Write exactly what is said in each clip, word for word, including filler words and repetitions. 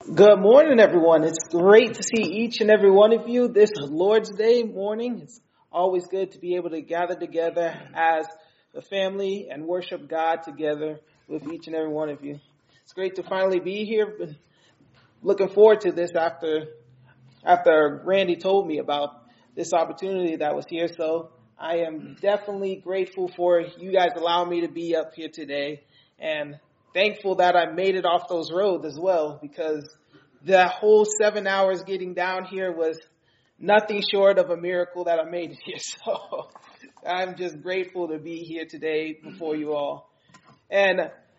Good morning, everyone. It's great to see each and every one of you this Lord's Day morning. It's always good to be able to gather together as a family and worship God together with each and every one of you. It's great to finally be here. Been looking forward to this after after Randy told me about this opportunity that was here. So I am definitely grateful for you guys allowing me to be up here today, and thankful that I made it off those roads as well, because that whole seven hours getting down here was nothing short of a miracle that I made it here. So I'm just grateful to be here today before you all. And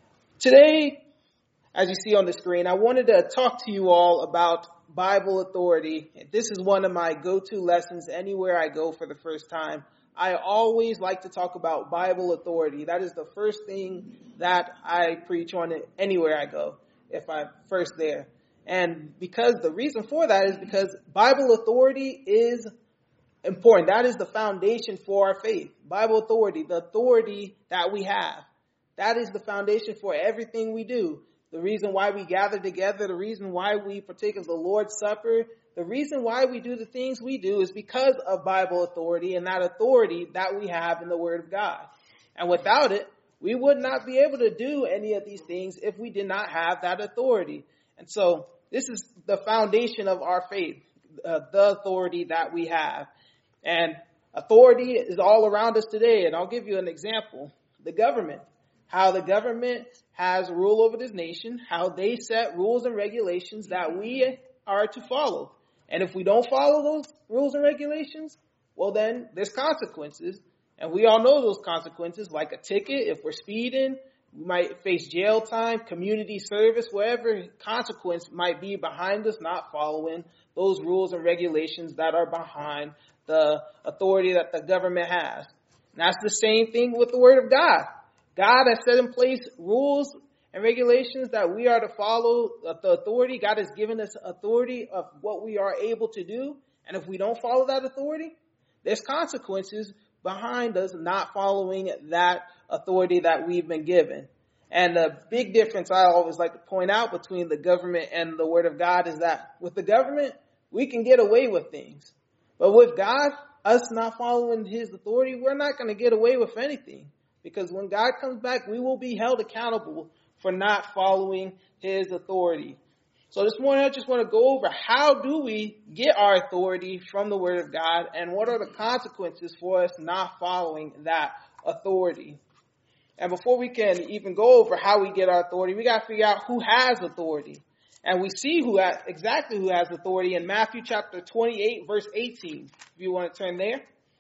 today, as you see on the screen, I wanted to talk to you all about Bible authority. This is one of my go-to lessons anywhere I go for the first time. I always like to talk about Bible authority. That is the first thing that I preach on it anywhere I go, if I'm first there. And because the reason for that is because Bible authority is important. That is the foundation for our faith. Bible authority, the authority that we have. That is the foundation for everything we do. The reason why we gather together, the reason why we partake of the Lord's Supper, the reason why we do the things we do is because of Bible authority and that authority that we have in the Word of God. And without it, we would not be able to do any of these things if we did not have that authority. And so this is the foundation of our faith, uh, the authority that we have. And authority is all around us today. And I'll give you an example. The government. How the government has rule over this nation, how they set rules and regulations that we are to follow. And if we don't follow those rules and regulations, well, then there's consequences. And we all know those consequences, like a ticket. If we're speeding, we might face jail time, community service, whatever consequence might be behind us not following those rules and regulations that are behind the authority that the government has. And that's the same thing with the Word of God. God has set in place rules and regulations that we are to follow. The authority, God has given us authority of what we are able to do. And if we don't follow that authority, there's consequences behind us not following that authority that we've been given. And the big difference I always like to point out between the government and the Word of God is that with the government, we can get away with things. But with God, us not following His authority, we're not going to get away with anything. Because when God comes back, we will be held accountable for not following His authority. So this morning, I just want to go over how do we get our authority from the Word of God, and what are the consequences for us not following that authority. And before we can even go over how we get our authority, we got to figure out who has authority. And we see who has, exactly who has authority in Matthew chapter twenty-eight, verse eighteen. If you want to turn there.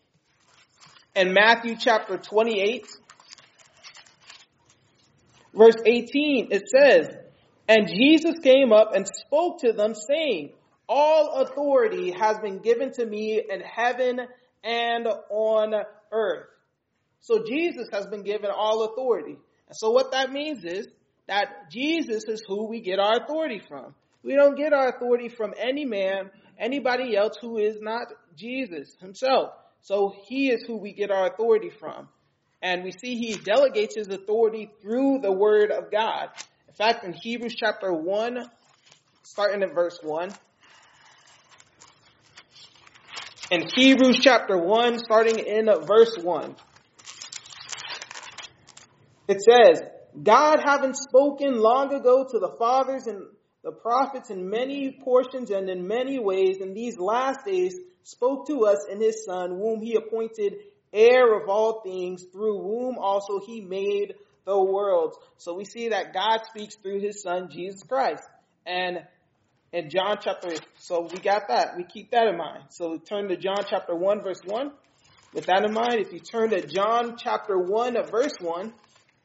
In Matthew chapter twenty-eight, verse eighteen, it says, "And Jesus came up and spoke to them, saying, All authority has been given to me in heaven and on earth." So Jesus has been given all authority. And so what that means is that Jesus is who we get our authority from. We don't get our authority from any man, anybody else who is not Jesus Himself. So He is who we get our authority from. And we see He delegates His authority through the Word of God. In fact, in Hebrews chapter one, starting at verse one. In Hebrews chapter one, starting in verse one. It says, "God having spoken long ago to the fathers and the prophets in many portions and in many ways, in these last days spoke to us in His Son, whom He appointed heir of all things, through whom also He made the worlds." So we see that God speaks through His Son, Jesus Christ. And in John chapter, so we got that. We keep that in mind. So we turn to John chapter one, verse one. With that in mind, if you turn to John chapter one, verse one,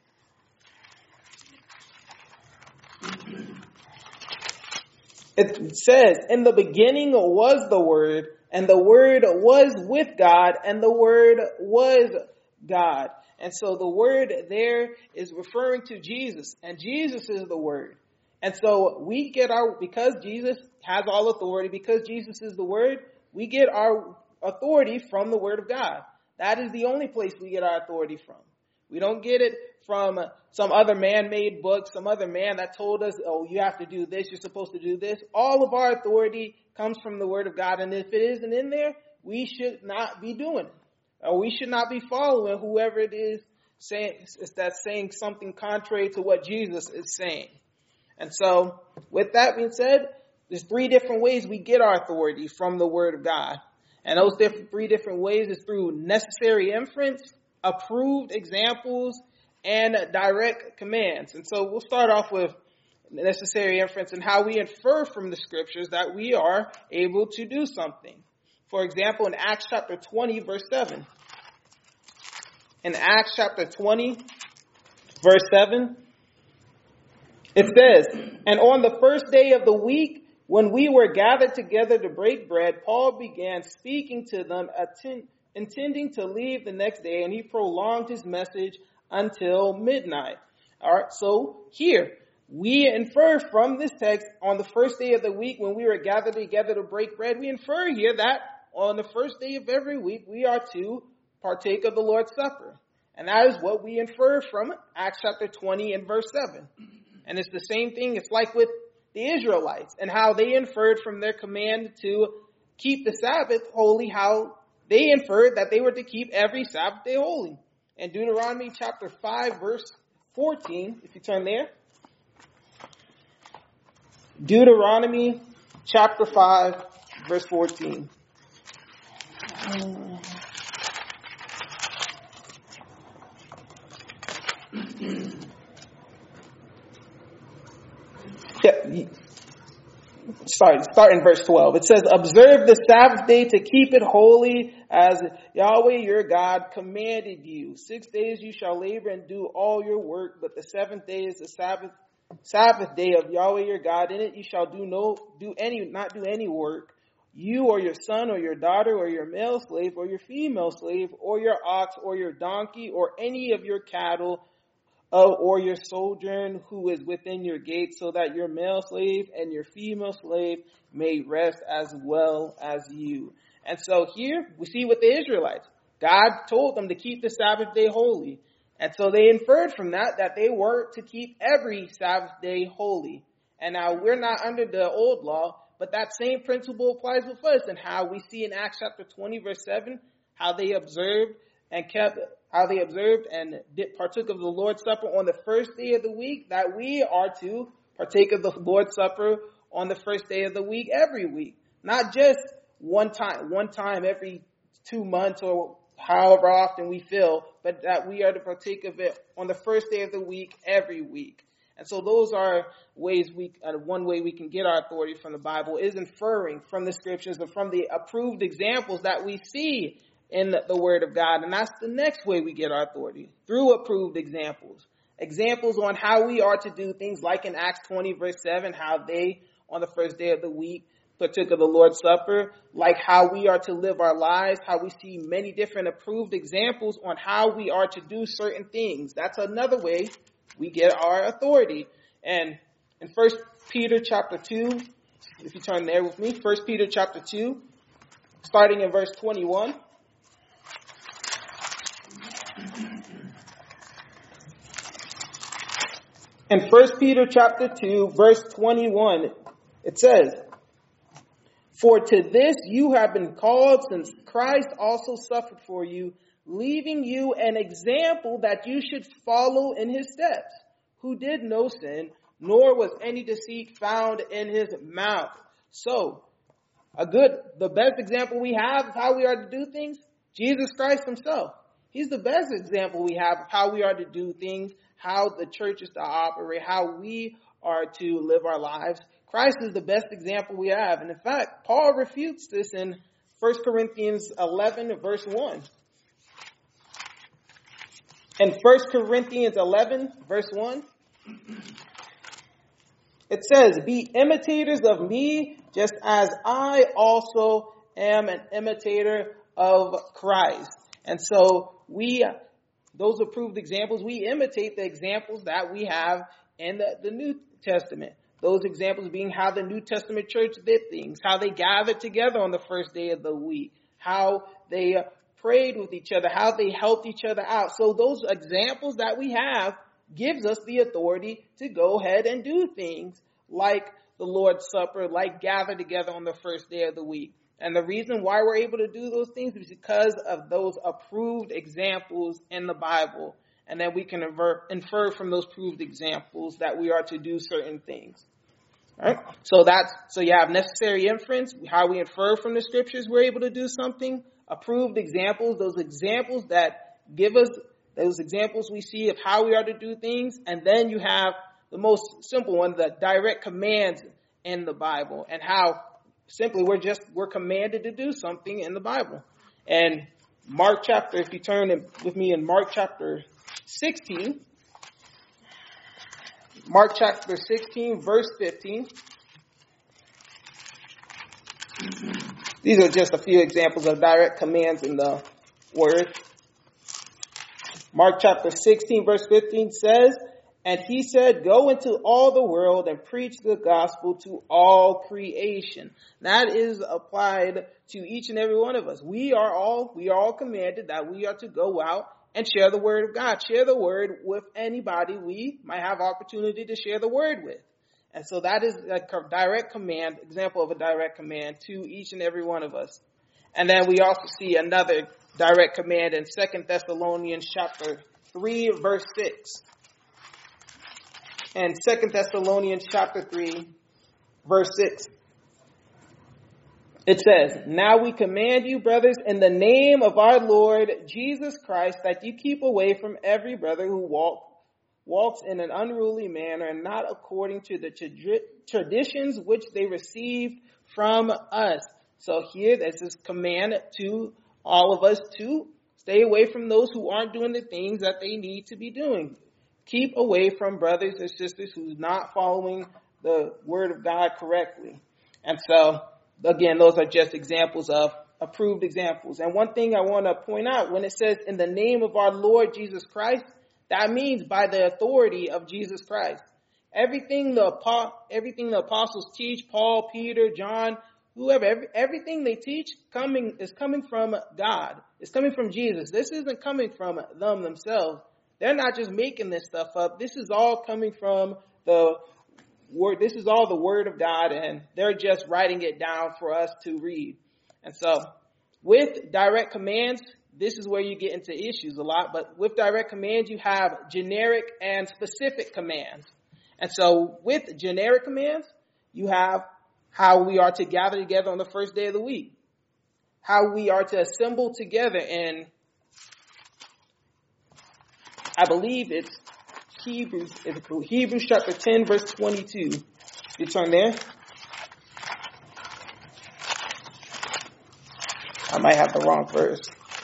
it says, "In the beginning was the Word, and the Word was with God, and the Word was God." And so the Word there is referring to Jesus, and Jesus is the Word. And so we get our, because Jesus has all authority, because Jesus is the Word, we get our authority from the Word of God. That is the only place we get our authority from. We don't get it from some other man-made book, some other man that told us, oh, you have to do this, you're supposed to do this. All of our authority comes from the Word of God, and if it isn't in there, we should not be doing it. Or we should not be following whoever it is saying, that's saying something contrary to what Jesus is saying. And so, with that being said, there's three different ways we get our authority from the Word of God. And those different, three different ways is through necessary inference, approved examples, and direct commands. And so we'll start off with necessary inference and how we infer from the scriptures that we are able to do something. For example, in Acts chapter twenty, verse seven. In Acts chapter twenty, verse seven, it says, "And on the first day of the week, when we were gathered together to break bread, Paul began speaking to them, attend, intending to leave the next day, and he prolonged his message until midnight." All right, so here, we infer from this text, on the first day of the week when we were gathered together to break bread, we infer here that on the first day of every week, we are to partake of the Lord's Supper. And that is what we infer from Acts chapter twenty and verse seven. And it's the same thing, it's like with the Israelites and how they inferred from their command to keep the Sabbath holy, how they inferred that they were to keep every Sabbath day holy. In Deuteronomy chapter five, verse fourteen, if you turn there. Deuteronomy chapter five, verse fourteen. Yeah, sorry, start in verse twelve. It says, "Observe the Sabbath day to keep it holy as Yahweh your God commanded you. Six days you shall labor and do all your work, but the seventh day is the Sabbath Sabbath day of Yahweh your God. In it you shall do no do any not do any work, you or your son or your daughter or your male slave or your female slave or your ox or your donkey or any of your cattle uh, or your sojourn who is within your gates, so that your male slave and your female slave may rest as well as you." And so here we see with the Israelites, God told them to keep the Sabbath day holy. And so they inferred from that that they were to keep every Sabbath day holy. And now we're not under the old law, but that same principle applies with us, and how we see in Acts chapter twenty, verse seven, how they observed and kept, how they observed and did, partook of the Lord's Supper on the first day of the week, that we are to partake of the Lord's Supper on the first day of the week every week. Not just one time, one time every two months or however often we feel, but that we are to partake of it on the first day of the week every week. And so those are ways we, uh, one way we can get our authority from the Bible is inferring from the scriptures and from the approved examples that we see in the, the Word of God. And that's the next way we get our authority, through approved examples. Examples on how we are to do things, like in Acts twenty, verse seven, how they, on the first day of the week, partook of the Lord's Supper, like how we are to live our lives, how we see many different approved examples on how we are to do certain things. That's another way we get our authority. And in First Peter chapter two, if you turn there with me, First Peter chapter two, starting in verse twenty-one. In First Peter chapter two, verse twenty-one, it says, "For to this you have been called, since Christ also suffered for you, leaving you an example that you should follow in his steps, who did no sin, nor was any deceit found in his mouth." So, a good, the best example we have of how we are to do things, Jesus Christ himself. He's the best example we have of how we are to do things, how the church is to operate, how we are to live our lives. Christ is the best example we have. And in fact, Paul refutes this in First Corinthians eleven, verse one. In First Corinthians eleven, verse one, it says, "Be imitators of me, just as I also am an imitator of Christ." And so we, those approved examples, we imitate the examples that we have in the, the New Testament. Those examples being how the New Testament church did things, how they gathered together on the first day of the week, how they prayed with each other, how they helped each other out. So those examples that we have gives us the authority to go ahead and do things like the Lord's Supper, like gather together on the first day of the week. And the reason why we're able to do those things is because of those approved examples in the Bible. And then we can infer, infer from those proved examples that we are to do certain things. All right? So that's, so you have necessary inference, how we infer from the scriptures we're able to do something. Approved examples, those examples that give us, those examples we see of how we are to do things. And then you have the most simple one, the direct commands in the Bible, and how simply we're just, we're commanded to do something in the Bible. And Mark chapter, if you turn in, with me in Mark chapter sixteen, Mark chapter sixteen, verse fifteen. These are just a few examples of direct commands in the Word. Mark chapter sixteen, verse fifteen says, "And he said, go into all the world and preach the gospel to all creation." That is applied to each and every one of us. We are all, we are all commanded that we are to go out and share the word of God. Share the word with anybody we might have opportunity to share the word with. And so that is a direct command, example of a direct command to each and every one of us. And then we also see another direct command in Second Thessalonians chapter three, verse six. And Second Thessalonians chapter three, verse six. It says, "Now we command you, brothers, in the name of our Lord Jesus Christ, that you keep away from every brother who walk, walks in an unruly manner and not according to the tra- traditions which they received from us." So here, there's this command to all of us to stay away from those who aren't doing the things that they need to be doing. Keep away from brothers and sisters who's not following the word of God correctly. And so, again, those are just examples of approved examples. And one thing I want to point out, when it says in the name of our Lord Jesus Christ, that means by the authority of Jesus Christ. Everything the everything the apostles teach, Paul, Peter, John, whoever, every, everything they teach coming is coming from God. It's coming from Jesus. This isn't coming from them themselves. They're not just making this stuff up. This is all coming from the word. This is all the word of God, and they're just writing it down for us to read. And so with direct commands, this is where you get into issues a lot. But with direct commands, you have generic and specific commands. And so with generic commands, you have how we are to gather together on the first day of the week, how we are to assemble together in, I believe it's Hebrews, it's Hebrews chapter ten, verse twenty-two. You turn there. I might have the wrong verse.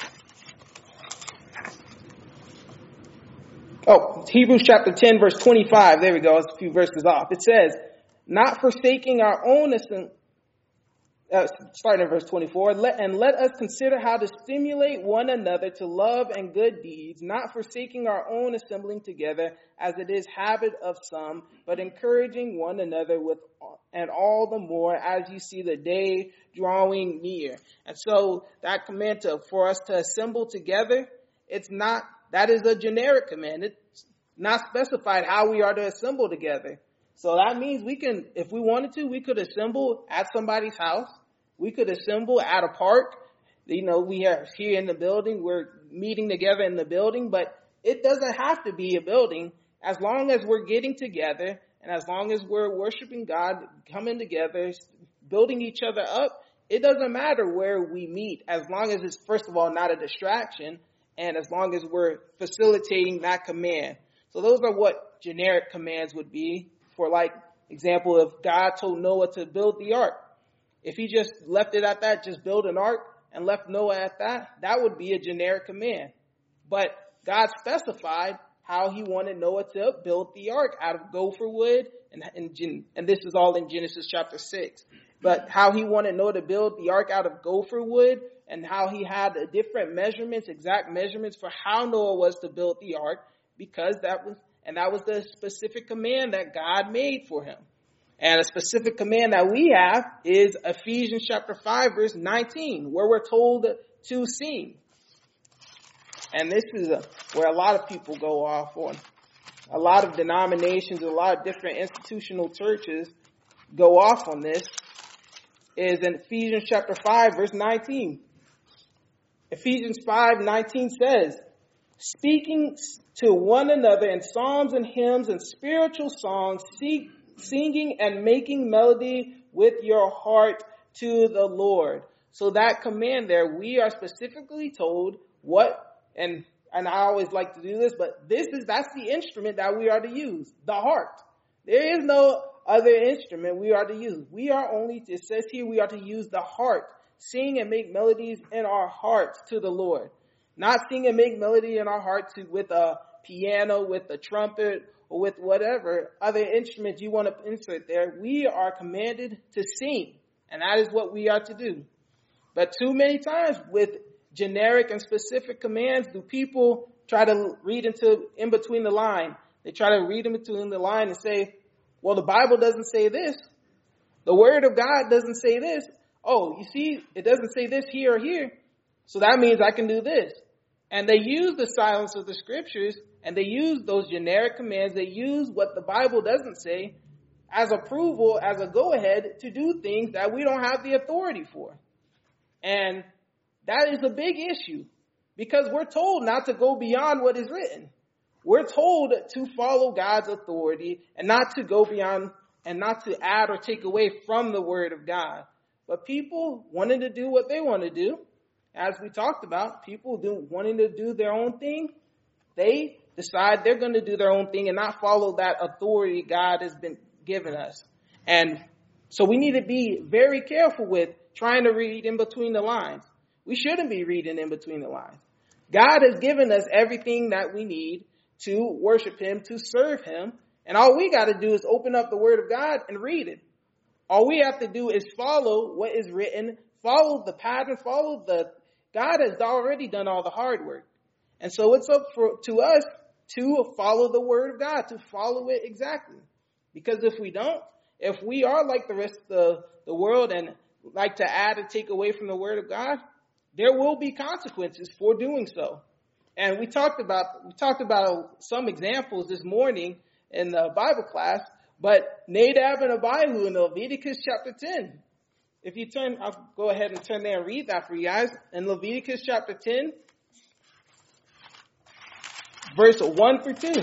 Oh, Hebrews chapter ten, verse twenty-five. There we go. It's a few verses off. It says, "Not forsaking our own assembly," Uh, starting in verse twenty-four, let, "and let us consider how to stimulate one another to love and good deeds, not forsaking our own assembling together, as it is habit of some, but encouraging one another with, and all the more as you see the day drawing near." And so that command to, for us to assemble together, it's not, that is a generic command. It's not specified how we are to assemble together. So that means we can, if we wanted to, we could assemble at somebody's house. We could assemble at a park. You know, we are here in the building. We're meeting together in the building, but it doesn't have to be a building. As long as we're getting together and as long as we're worshiping God, coming together, building each other up, it doesn't matter where we meet, as long as it's, first of all, not a distraction, and as long as we're facilitating that command. So those are what generic commands would be. For like example, if God told Noah to build the ark, if he just left it at that, just build an ark and left Noah at that, that would be a generic command. But God specified how he wanted Noah to build the ark out of gopher wood. And, and, and this is all in Genesis chapter six. But how he wanted Noah to build the ark out of gopher wood, and how he had different measurements, exact measurements for how Noah was to build the ark, because that was And that was the specific command that God made for him. And a specific command that we have is Ephesians chapter five, verse nineteen, where we're told to sing. And this is a, where a lot of people go off on. A lot of denominations, a lot of different institutional churches go off on this, is in Ephesians chapter five, verse nineteen. Ephesians five nineteen says, speaking to one another in psalms and hymns and spiritual songs, seek, singing and making melody with your heart to the Lord. So that command there, we are specifically told what, and and I always like to do this, but this is, that's the instrument that we are to use, the heart. There is no other instrument we are to use. We are only, it says here, we are to use the heart. Sing and make melodies in our hearts to the Lord. Not sing and make melody in our hearts to, with a piano, with a trumpet, or with whatever other instruments you want to insert there. We are commanded to sing, and that is what we are to do. But too many times with generic and specific commands, do people try to read into in between the line. They try to read in between the line and say, well, the Bible doesn't say this. The Word of God doesn't say this. Oh, you see, it doesn't say this here or here. So that means I can do this. And they use the silence of the scriptures, and they use those generic commands. They use what the Bible doesn't say as approval, as a go-ahead to do things that we don't have the authority for. And that is a big issue, because we're told not to go beyond what is written. We're told to follow God's authority and not to go beyond and not to add or take away from the Word of God. But people wanting to do what they want to do, as we talked about, people do, wanting to do their own thing, they decide they're going to do their own thing and not follow that authority God has been given us. And so we need to be very careful with trying to read in between the lines. We shouldn't be reading in between the lines. God has given us everything that we need to worship Him, to serve Him. And all we got to do is open up the Word of God and read it. All we have to do is follow what is written, follow the pattern, follow the, God has already done all the hard work. And so it's up for, to us to follow the Word of God, to follow it exactly. Because if we don't, if we are like the rest of the, the world and like to add and take away from the Word of God, there will be consequences for doing so. And we talked about, we talked about some examples this morning in the Bible class, but Nadab and Abihu in Leviticus chapter ten. If you turn, I'll go ahead and turn there and read that for you guys. In Leviticus chapter ten, verse one through two.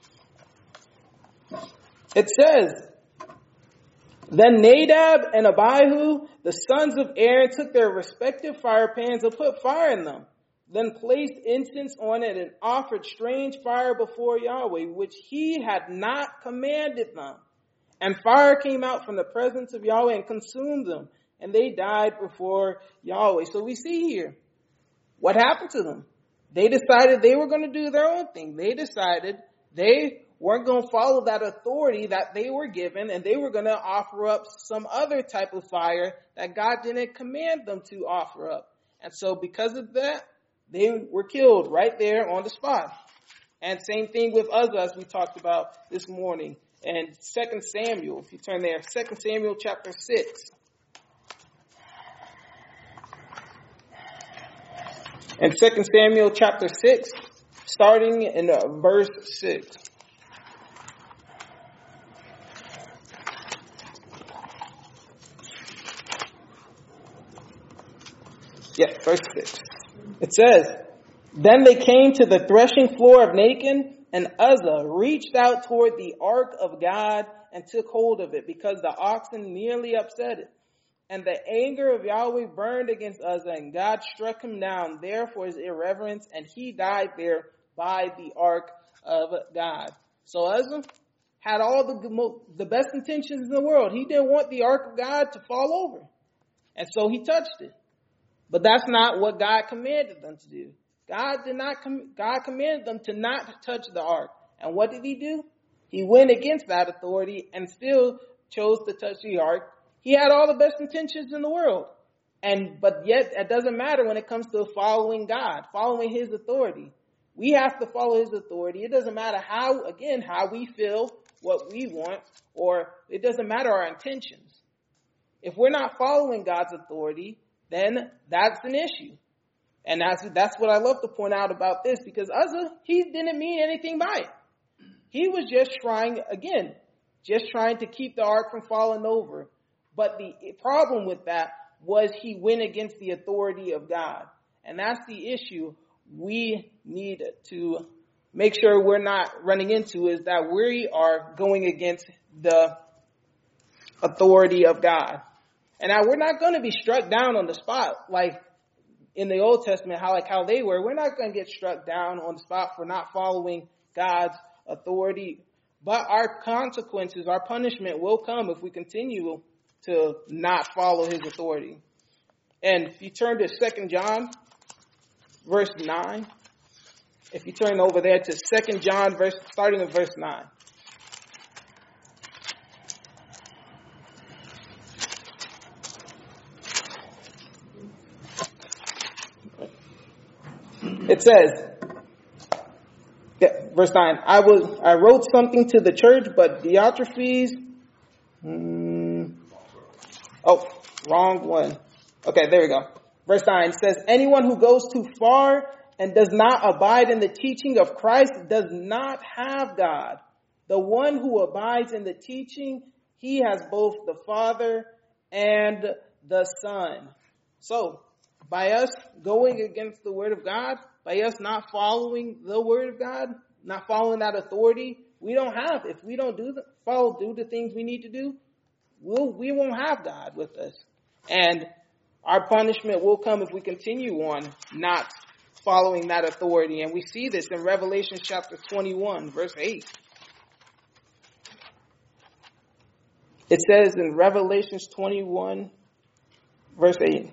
It says, then Nadab and Abihu, the sons of Aaron, took their respective fire pans and put fire in them. Then placed incense on it and offered strange fire before Yahweh, which He had not commanded them. And fire came out from the presence of Yahweh and consumed them, and they died before Yahweh. So we see here, what happened to them? They decided they were going to do their own thing. They decided they weren't going to follow that authority that they were given, and they were going to offer up some other type of fire that God didn't command them to offer up. And so because of that, they were killed right there on the spot. And same thing with Uzzah, as we talked about this morning. And Second Samuel, if you turn there, Second Samuel chapter six. And Second Samuel chapter six, starting in uh, verse six. Yeah, verse six. It says, then they came to the threshing floor of Nacon, and Uzzah reached out toward the ark of God and took hold of it, because the oxen nearly upset it. And the anger of Yahweh burned against Uzzah, and God struck him down there for his irreverence, and he died there by the ark of God. So Uzzah had all the, the best intentions in the world. He didn't want the ark of God to fall over. And so he touched it. But that's not what God commanded them to do. God did not, com- God commanded them to not touch the ark. And what did He do? He went against that authority and still chose to touch the ark. He had all the best intentions in the world. And, but yet it doesn't matter when it comes to following God, following His authority. We have to follow His authority. It doesn't matter how, again, how we feel, what we want, or it doesn't matter our intentions. If we're not following God's authority, then that's an issue. And that's, that's what I love to point out about this, because Uzzah, he didn't mean anything by it. He was just trying, again, just trying to keep the ark from falling over. But the problem with that was he went against the authority of God. And that's the issue we need to make sure we're not running into, is that we are going against the authority of God. And now we're not going to be struck down on the spot like in the Old Testament, how like how they were. We're not going to get struck down on the spot for not following God's authority. But our consequences, our punishment will come if we continue to not follow his authority. And if you turn to Second John, verse nine, if you turn over there to Second John, verse starting at verse nine. It says, yeah, verse nine, I was I wrote something to the church, but Diotrephes, hmm, oh, wrong one. Okay, there we go. Verse nine says, anyone who goes too far and does not abide in the teaching of Christ does not have God. The one who abides in the teaching, he has both the Father and the Son. So, by us going against the Word of God, by us not following the Word of God, not following that authority, we don't have, if we don't do the, follow, do the things we need to do, we'll, we won't have God with us. And our punishment will come if we continue on not following that authority. And we see this in Revelation chapter twenty-one, verse eight. It says in Revelation twenty-one, verse eight.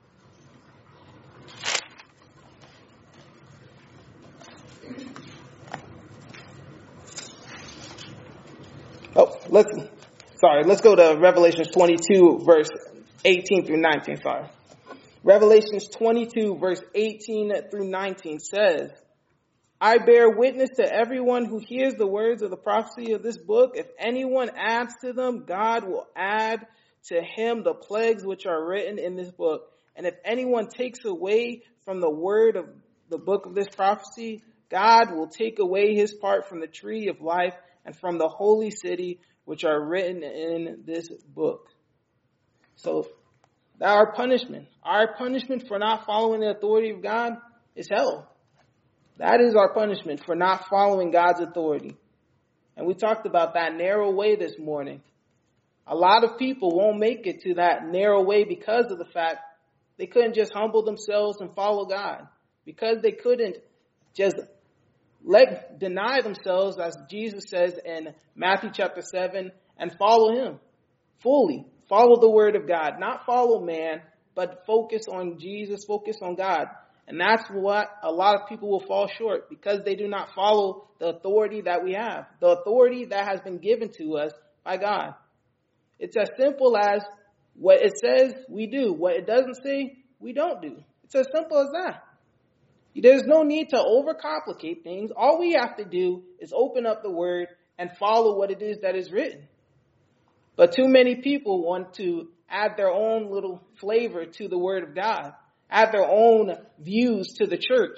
Oh, let's, sorry, let's go to Revelation twenty-two, verse eighteen through nineteen, sorry. Revelation twenty-two, verse eighteen through nineteen says, I bear witness to everyone who hears the words of the prophecy of this book. If anyone adds to them, God will add to him the plagues which are written in this book. And if anyone takes away from the word of the book of this prophecy, God will take away his part from the tree of life and from the holy city which are written in this book. So, that our punishment, our punishment for not following the authority of God is hell. That is our punishment for not following God's authority. And we talked about that narrow way this morning. A lot of people won't make it to that narrow way because of the fact they couldn't just humble themselves and follow God. Because they couldn't just let deny themselves, as Jesus says in Matthew chapter seven, and follow him fully. Follow the word of God, not follow man, but focus on Jesus, focus on God. And that's what a lot of people will fall short, because they do not follow the authority that we have, the authority that has been given to us by God. It's as simple as what it says we do. What it doesn't say, we don't do. It's as simple as that. There's no need to overcomplicate things. All we have to do is open up the word and follow what it is that is written. But too many people want to add their own little flavor to the word of God, add their own views to the church.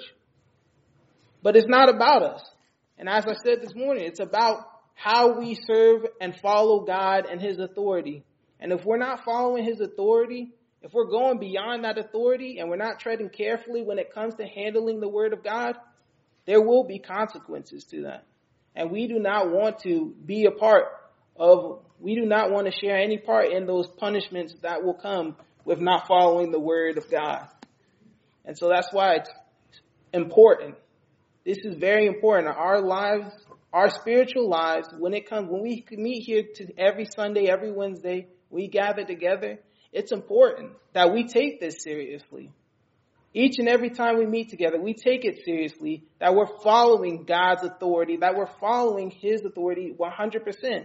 But it's not about us. And as I said this morning, it's about how we serve and follow God and his authority. And if we're not following his authority, if we're going beyond that authority and we're not treading carefully when it comes to handling the word of God, there will be consequences to that. And we do not want to be a part of, we do not want to share any part in those punishments that will come with not following the word of God. And so that's why it's important. This is very important. Our lives, our spiritual lives, when it comes, when we meet here to every Sunday, every Wednesday, we gather together, it's important that we take this seriously. Each and every time we meet together, we take it seriously, that we're following God's authority, that we're following his authority one hundred percent.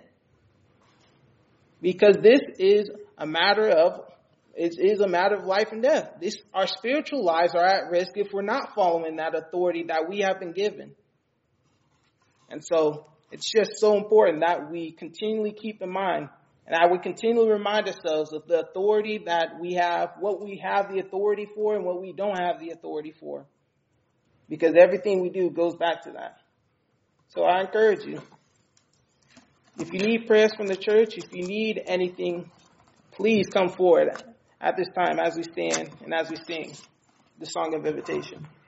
Because this is a matter of, it is a matter of life and death. This, our spiritual lives are at risk if we're not following that authority that we have been given. And so it's just so important that we continually keep in mind And I would continually remind ourselves of the authority that we have, what we have the authority for and what we don't have the authority for. Because everything we do goes back to that. So I encourage you, if you need prayers from the church, if you need anything, please come forward at this time as we stand and as we sing the song of invitation.